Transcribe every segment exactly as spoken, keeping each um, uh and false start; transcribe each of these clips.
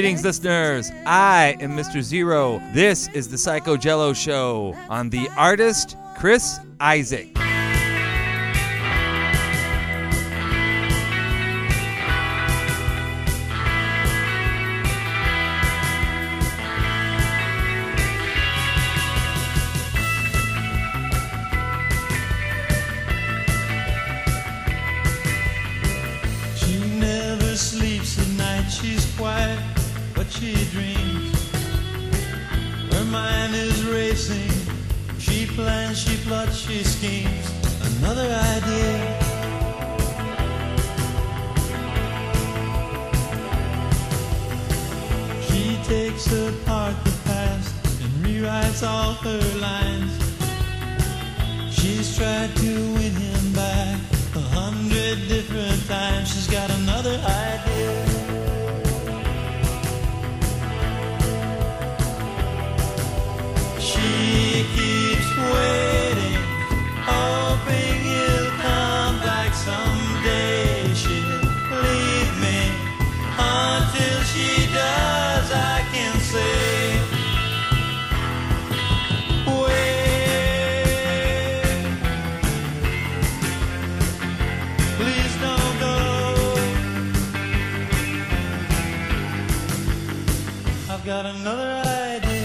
Greetings, listeners. I am Mister Zero. This is the Psycho Jello Show on the artist Chris Isaak. She's quiet, but she dreams. Her mind is racing. She plans, she plots, she schemes. Another idea. She takes apart the past and rewrites all her lines. She's tried to win him back a hundred different times. She's got another idea. She keeps waiting, hoping he'll come back someday. She'll leave me until she does. I can say, wait, please don't go. I've got another idea.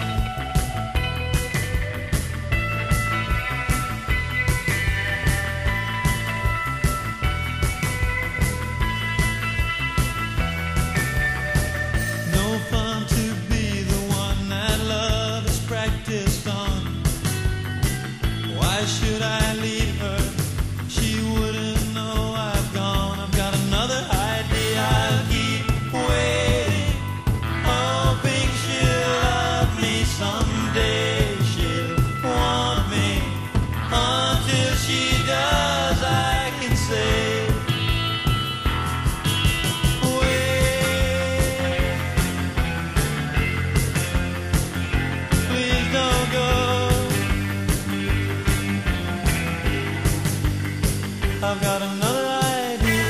Why should I leave her? She wouldn't know I've gone. I've got another idea. I'll keep waiting, hoping she'll love me someday. She'll want me until she does. I can say, wait, please don't go. I've got another idea.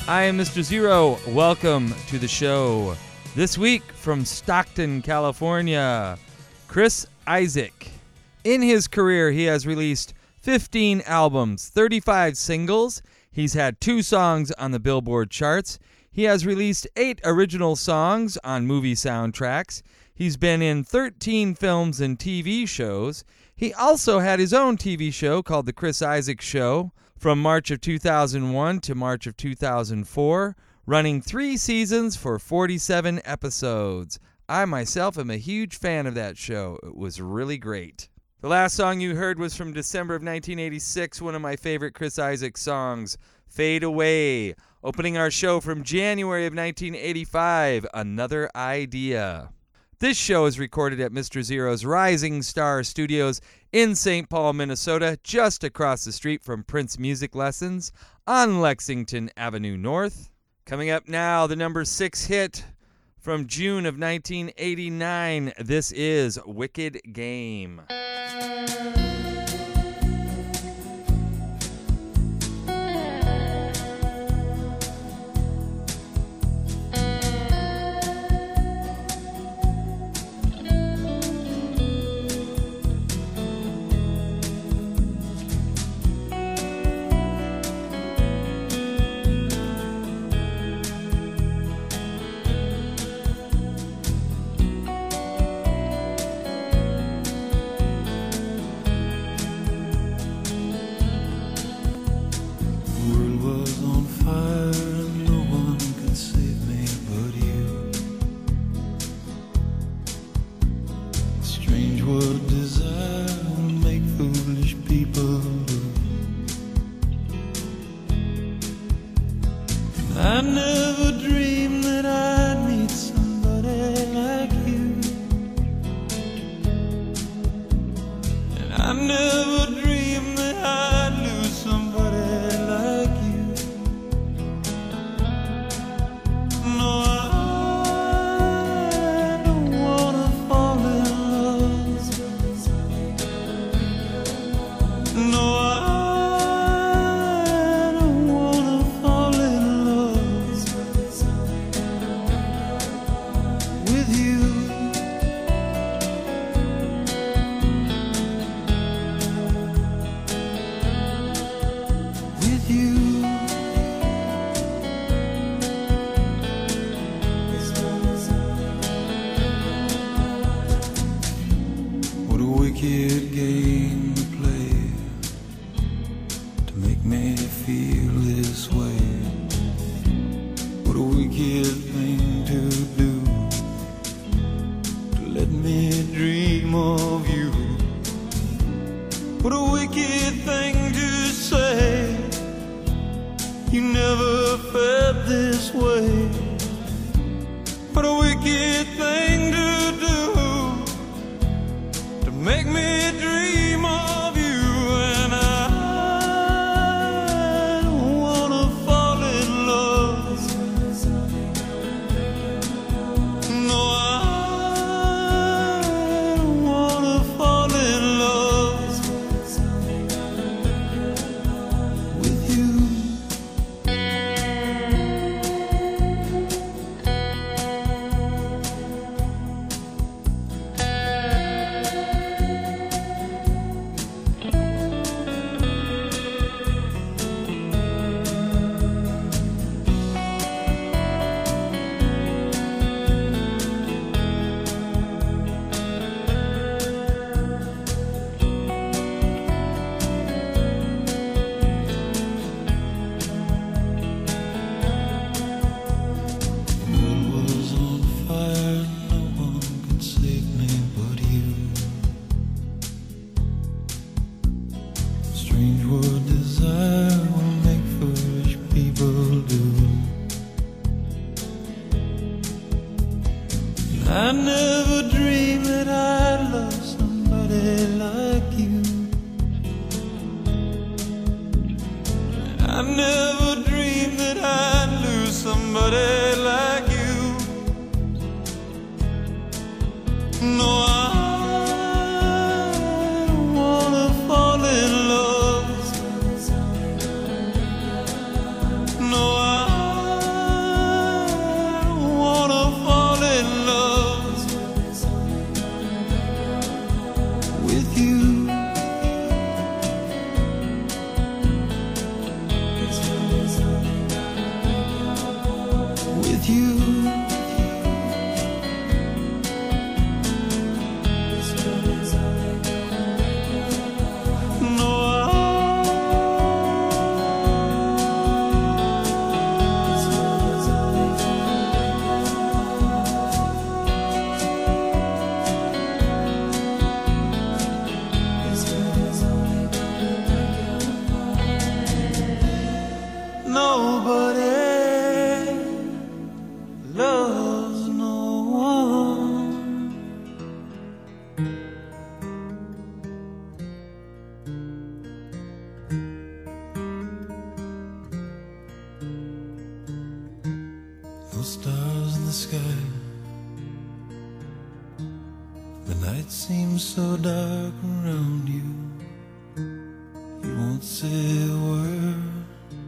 I am Mister Zero. Welcome to the show. This week from Stockton, California, Chris Isaak. In his career, he has released fifteen albums, thirty-five singles. He's had two songs on the Billboard charts. He has released eight original songs on movie soundtracks. He's been in thirteen films and T V shows. He also had his own T V show called The Chris Isaak Show from March of two thousand one to March of two thousand four, running three seasons for forty-seven episodes. I myself am a huge fan of that show. It was really great. The last song you heard was from December of nineteen eighty-six, one of my favorite Chris Isaak songs, Fade Away. Opening our show from January of nineteen eighty-five, Another Idea. This show is recorded at Mister Zero's Rising Star Studios in Saint Paul, Minnesota, just across the street from Prince Music Lessons on Lexington Avenue North. Coming up now, the number six hit from June of nineteen eighty-nine. This is Wicked Game. In love. No, I Night seems so dark around you. You won't say a word,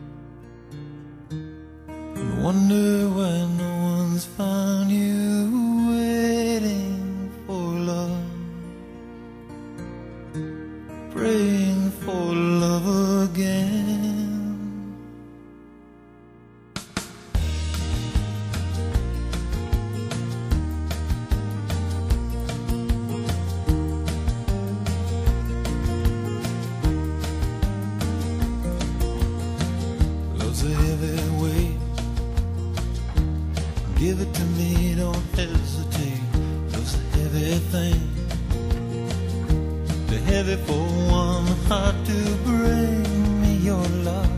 and wonder why no one's found you waiting for love, praying for love again. Love's a heavy weight. Give it to me, don't hesitate. Love's a heavy thing. Too heavy for one heart to bring me your love.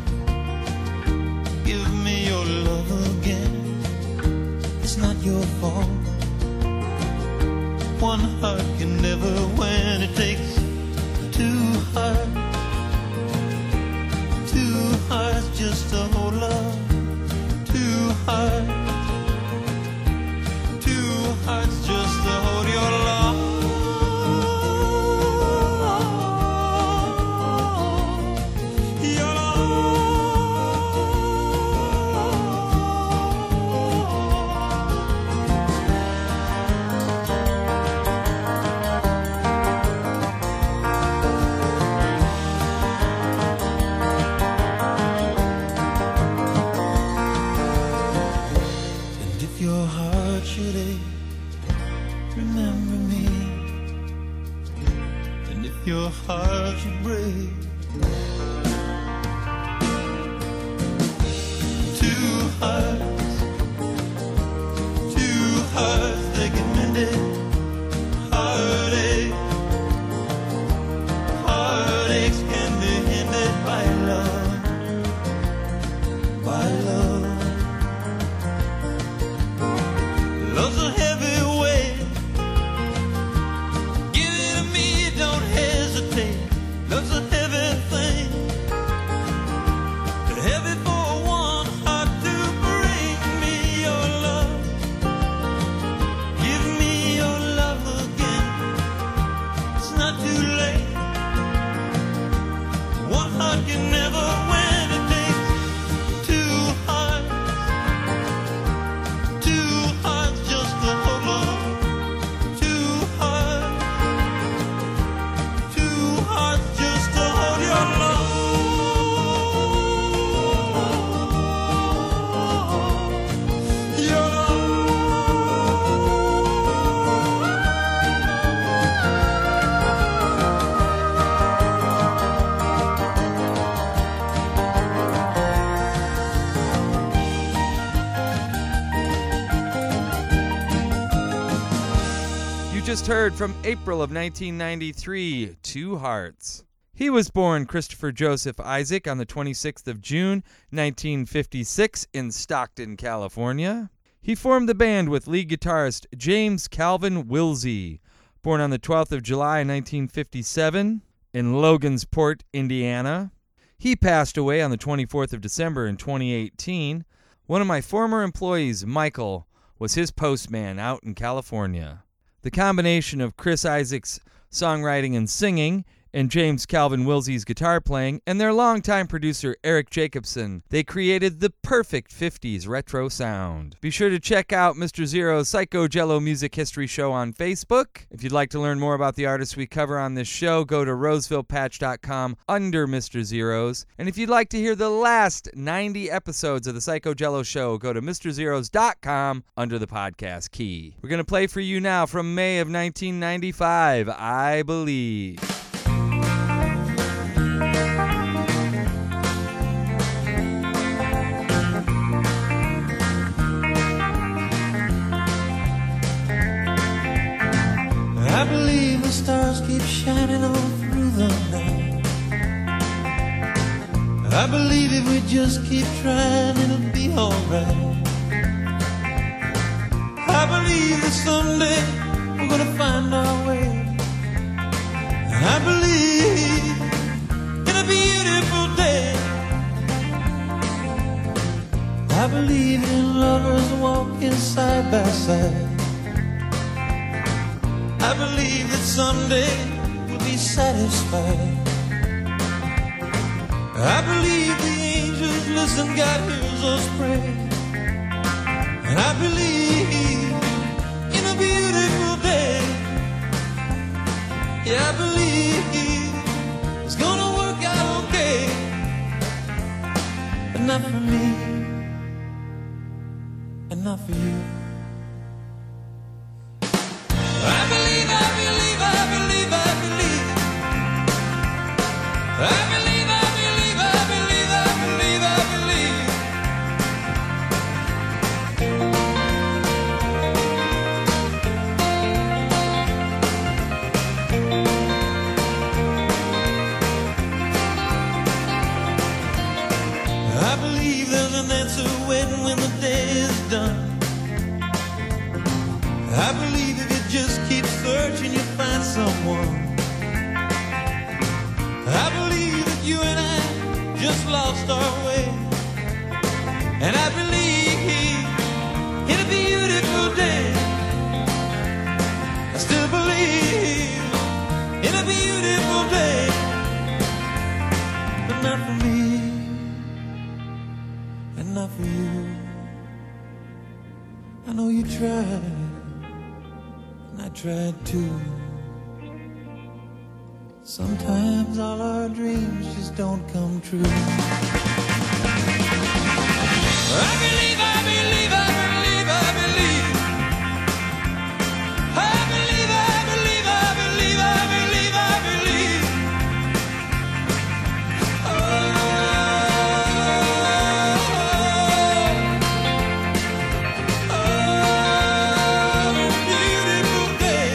Give me your love again. It's not your fault. One heart can never win. It takes two hearts, two hearts just to hold love. Two hearts, two hearts just to hold your love. Your love. And if your heart should ache, remember me. And if your heart should break, two hearts, two hearts, they can mend it. Heartache, heartaches can be ended by love, by love. Love's a heavy weight. Give it to me, don't hesitate. Love's a heavy thing. Too heavy for one heart to bring me your love. Give me your love again. It's not too late. One heart can never win. It takes two hearts, two hearts just to hold on. Two hearts, two hearts just to hold your love. Your love. You just heard from April of nineteen ninety-three, Two Hearts. He was born Christopher Joseph Isaac on the twenty-sixth of June, nineteen fifty-six in Stockton, California. He formed the band with lead guitarist James Calvin Wilsey, born on the twelfth of July, nineteen fifty-seven in Logansport, Indiana. He passed away on the twenty-fourth of December in twenty eighteen. One of my former employees, Michael, was his postman out in California. The combination of Chris Isaac's songwriting and singing and James Calvin Wilsey's guitar playing and their longtime producer Eric Jacobson, they created the perfect fifties retro sound. Be sure to check out Mister Zero's Psycho Jello Music History Show on Facebook. If you'd like to learn more about the artists we cover on this show, go to roseville patch dot com under Mister Zero's. And if you'd like to hear the last ninety episodes of the Psycho Jello Show, go to mister zeros dot com under the podcast key. We're going to play for you now from May of nineteen ninety-five, I Believe. I believe the stars keep shining all through the night. I believe if we just keep trying, it'll be alright. I believe that someday we're gonna find our way. I believe in a beautiful day. I believe in lovers walking side by side. I believe that someday we'll be satisfied. I believe the angels listen, God hears us pray. And I believe in a beautiful day. Yeah, I believe it's gonna work out okay. But not for me, and not for you. I believe, I believe, I believe, I believe. I believe, I believe, I believe, I believe, I believe. I believe there's an answer waiting when the day is done. I believe if you just keep searching, you'll find someone. I believe that you and I just lost our way. And I believe in a beautiful day. I still believe in a beautiful day. But not for me, and not for you. I know you tried, and I tried too. Sometimes all our dreams just don't come true. I believe, I believe, I believe, I believe. I believe, I believe, I believe, I believe, I believe. Oh, oh, beautiful day.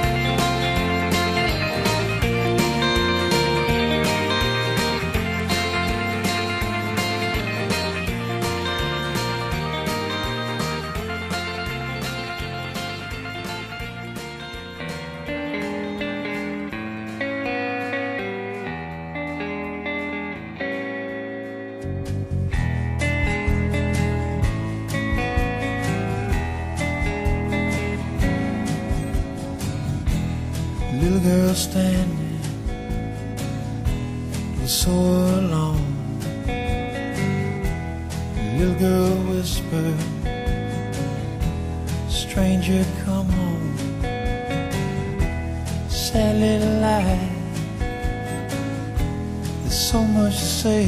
Little girl standing, was so alone. Little girl whispered, stranger, come home. Sad little life, there's so much to say.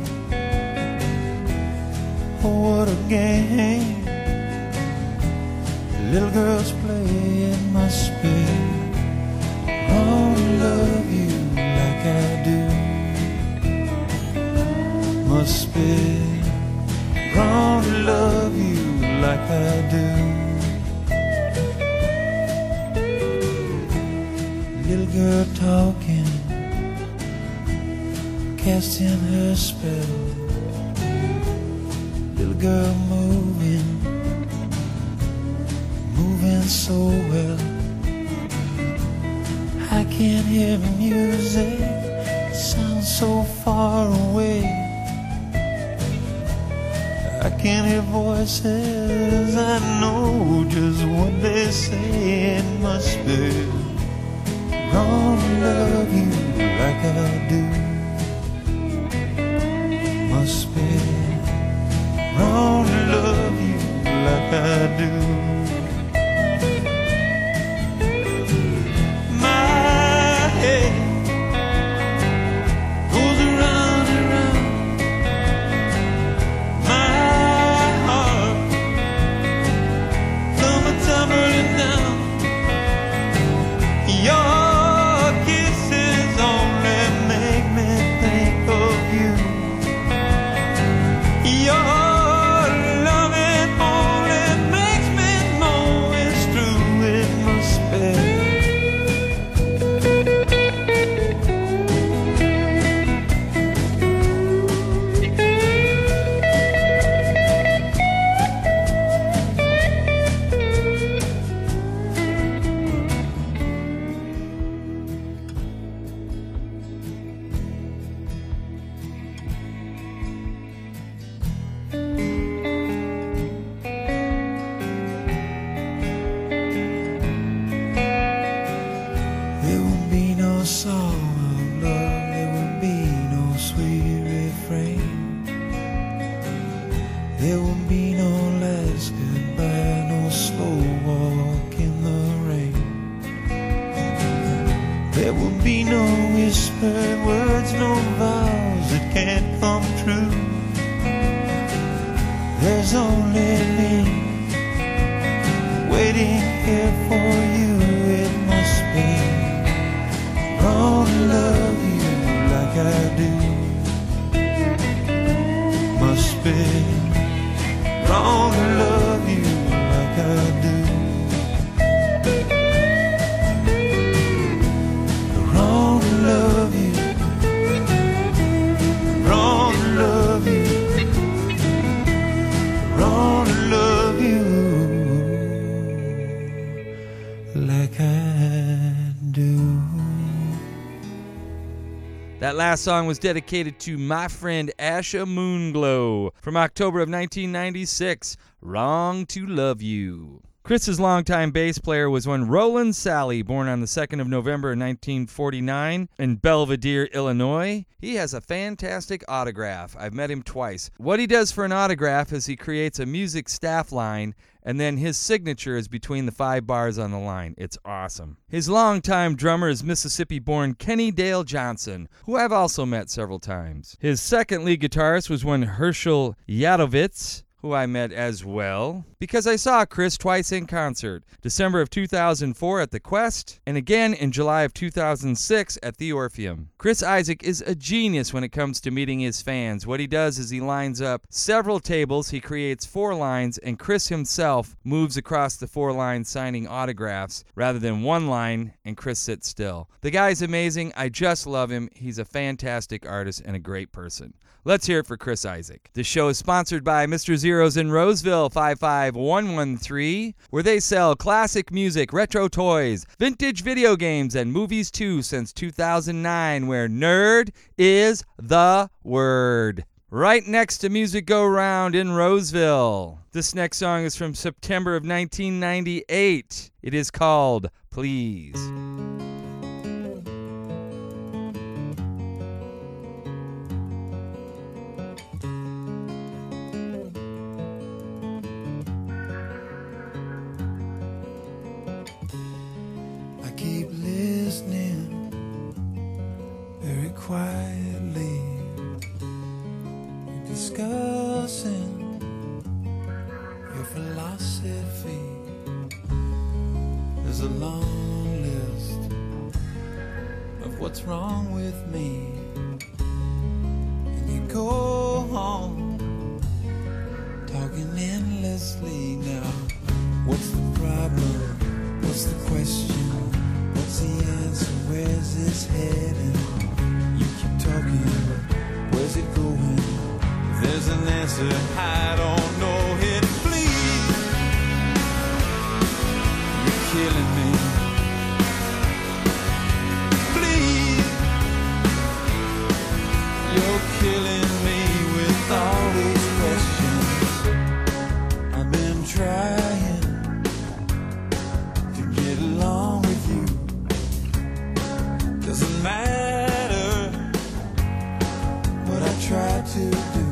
Oh, what a game the little girls play. It must be wrong to love you like I do. Must be wrong to love you like I do. Little girl talking, casting her spell. Little girl moving, moving so well. I can't hear music, it sounds so far away. I can't hear voices, I know just what they say. It must be wrong to love you like I do. Must be wrong to love you like I do. Goes around and round. My heart come tumbling down. Your kisses only make me think of you. Your loving only makes me be no whispered words, no vows that can't come true. There's only me waiting here for you. It must be wrong to love you like I do. Must be wrong to love you like I do. Wrong to love you. Wrong to love you. Wrong to love you like I do. That last song was dedicated to my friend Asha Moonglow from October of nineteen ninety-six, Wrong to Love You. Chris's longtime bass player was one Roland Sally, born on the second of November nineteen forty-nine in Belvedere, Illinois. He has a fantastic autograph. I've met him twice. What he does for an autograph is he creates a music staff line, and then his signature is between the five bars on the line. It's awesome. His longtime drummer is Mississippi-born Kenny Dale Johnson, who I've also met several times. His second lead guitarist was one Herschel Yadovitz, who I met as well, because I saw Chris twice in concert, December of two thousand four at the Quest, and again in July of two thousand six at the Orpheum. Chris Isaak is a genius when it comes to meeting his fans. What he does is he lines up several tables, he creates four lines, and Chris himself moves across the four lines signing autographs rather than one line and Chris sits still. The guy's amazing. I just love him. He's a fantastic artist and a great person. Let's hear it for Chris Isaak. This show is sponsored by Mister Zeros in Roseville, five five one one three, where they sell classic music, retro toys, vintage video games, and movies too since two thousand nine, where nerd is the word. Right next to Music Go Round in Roseville. This next song is from September of nineteen ninety-eight. It is called Please. Keep listening very quietly. You're discussing your philosophy. There's a long list of what's wrong with me, and you go on talking endlessly. Now, what's the problem? What's the question? What's the answer? Where's this heading? You keep talking, where's it going? If there's an answer, I don't know it. Please, you're killing me. Please, you're killing me with all these questions. I've been trying along with you. Doesn't matter what I try to do.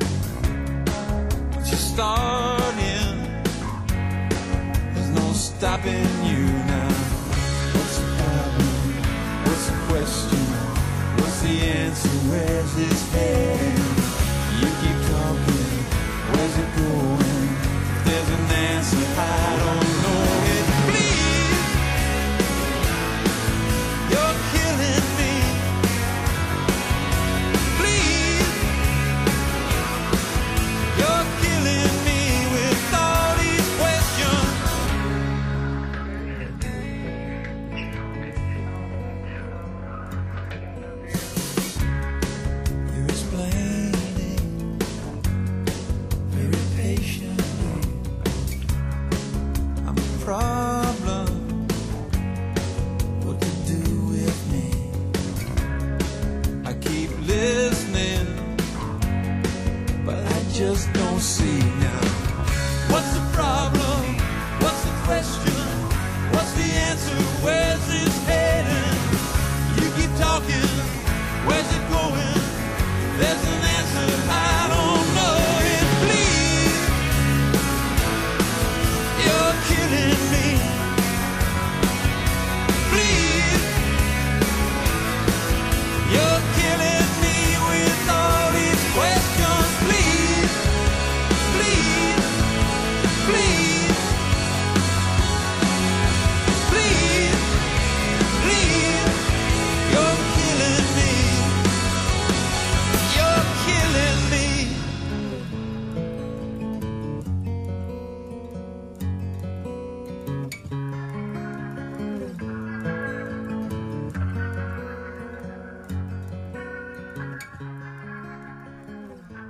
But you're starting, there's no stopping you now. What's the problem? What's the question? What's the answer? Where's this heading? You keep talking, where's it going? If there's an answer, I don't know it. You're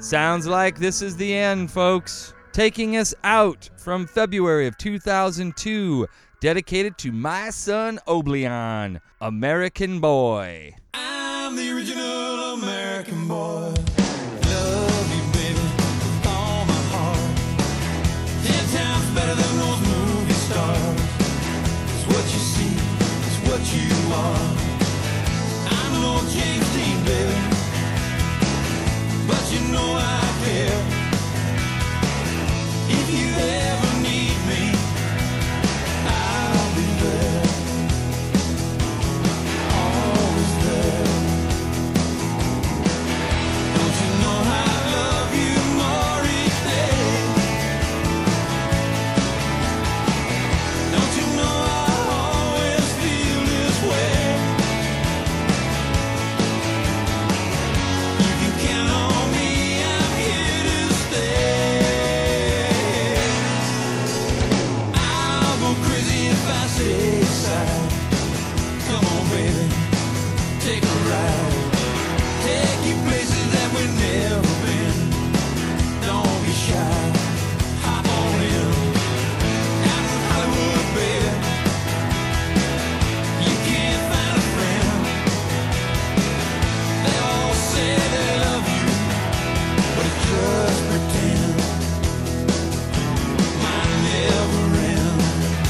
Sounds like this is the end, folks. Taking us out from February of two thousand two, dedicated to my son Oblion, American Boy. I'm the original American boy. Love you, baby, with all my heart. Ten times better than those movie stars. It's what you see, it's what you are. I'm an old James Dean, baby, but you know I care. If you ever need me, I'll be there. Always there. Don't you know I love you more each day? Don't you know I always feel this way? You can count on me, I'm here to stay. I'll go crazy if I stay aside. Come on, baby, take a ride. Take you places that we've never been. Don't be shy, hop on in. Out in Hollywood, baby, you can't find a friend. They all say they love you, but it's just pretend. Mine never ends.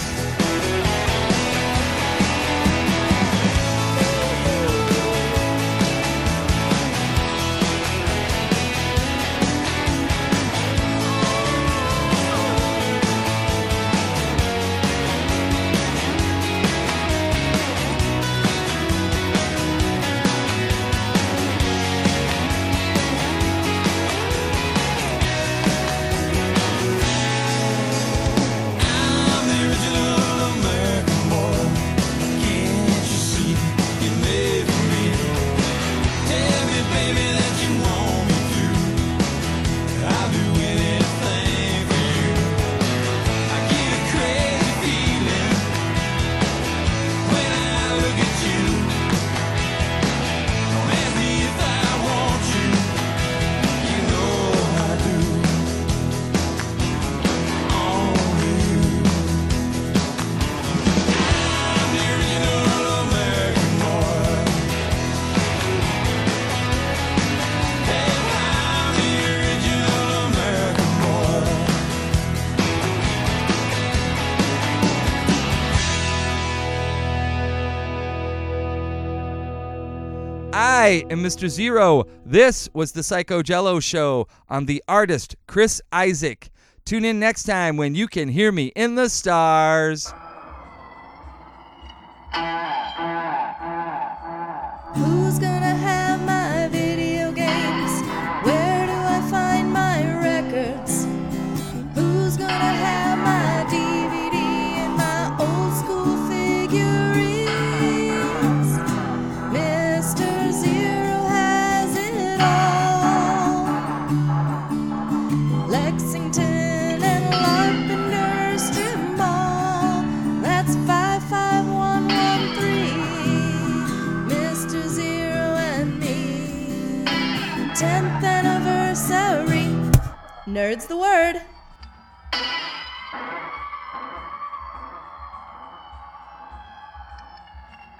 I'm the original American boy. Can't you see you made for me? Tell me, baby, that you want me to. I'll do anything for you. I get a crazy feeling when I look at you. Don't ask me if I want you. You know I do. Only you. I'm the original American boy. Hey, I'm the original American boy. I am Mister Zero. This was the Psycho Jello Show on the artist Chris Isaak. Tune in next time when you can hear me in the stars. Who's gonna have my video games? Where do I find my records? Who's gonna have my D V D and my old school figurines? Mister Zero has it all. Lexington and Larpenteur Strip Mall. That's five five one one three. Mister Zero and me. tenth anniversary. Nerd's the word.